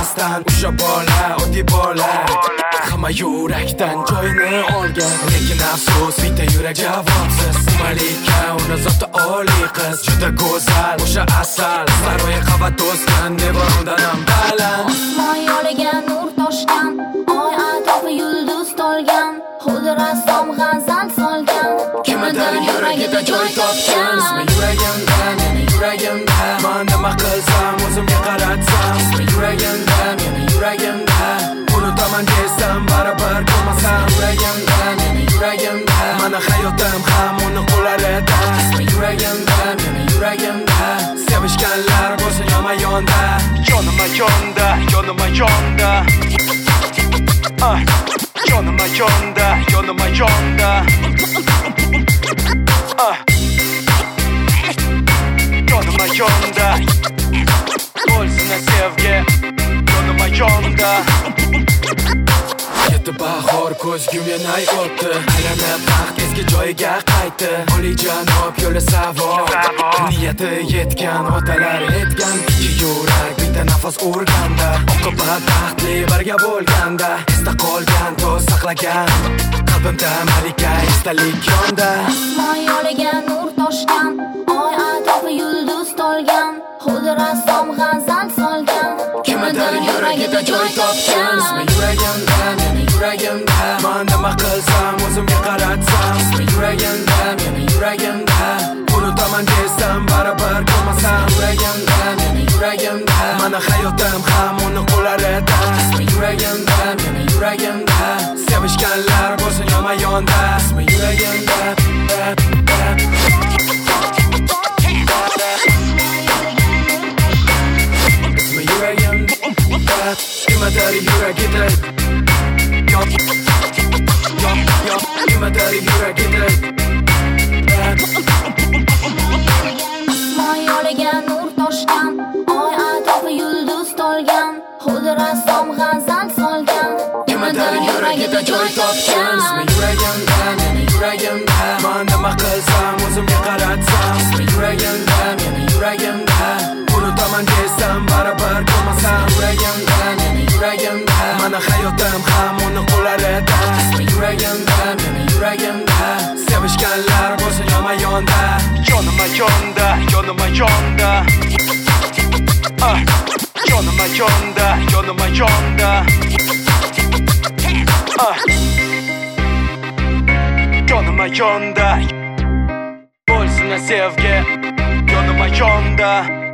bilmasdan o'sha bola oddiy bola hamma yurakdan joyini olgan. Lekin afsus bitta yurak javobsiz. Malika uni zoti oliy qiz, juda go'zal o'sha asal. Saroy qavat to'sgan devordan ham baland. Osmon yo'liga nur toshgan, oy atrofi yulduz to'lgan, xuddi rassom g'azal solgan. Kimdir yuragida joy topgan. Ismi yuragimda, meni yuragimda. Men nima qilsam o'zimga qaratsam, ismi yuragimda, meni yuragimda. Unutaman desam baribir ko'rmasam, yuragimda, meni yuragimda. Meni hayotim ham uni qo'llarida. Ismi yuragimda, meni yuragimda. Sevishganlar bo'lsin yonma-yonda. Yonima yonda, yonima yonda. Yonima yonda, yonima yonda. Yonima yonda. Bo'lsin sevgi, yonima yonda. Yetdi bahor ko'zgum yanay o'tdi. Aylanib baxt eski joyiga qaytdi. Oliyjanob yo'li savo, niyati yetgan otalar etgan. Ikki yurak bitta nafas urganda, oqibat baxtli birga bo'lganda. Esda qolgan to'z saqlagan qalbimda malika esdalik yonda. Osmon yo'liga nur toshgan, oy atrofi yulduz to'lgan, xuddi rassom g'azal solgan. Kimdir yuragida joy topgan. Ismi yuragimda, meni yuragimda. Men nima qilsam o'zimga qaratsam, ismi yuragimda, meni yuragimda. Unutaman desam baribir ko'rmasam, yuragimda, meni yuragimda. Meni hayotim ham uni qo'llarida. Ismi yuragimda, meni yuragimda. Sevishganlar bo'lsin yonma-yonda. Ismi yuragimda. Ismi yuragimda. Kimdir yuragida. Kimdir yuragida. Osmon yo'liga nur toshgan, oy atrofi yulduz to'lgan, xuddi rassom g'azal solgan. Kimdir yuragida joy topgan. Ismi yuragimda, meni yuragimda. Men nima qilsam o'zimga qaratsam, ismi yuragimda, meni yuragimda. Unutaman desam baribir ko'rmasam, yuragimda, meni yuragimda. Meni hayotim ham uni qo'llarida. Ismi yuragimda, meni yuragimda. Sevishganlar bo'lsin yonma-yonda. Yonima yonda, yonima yonda. Yonima yonda, yonima yonda. Yonima yonda. Bo'lsin sevgi, yonima yonda.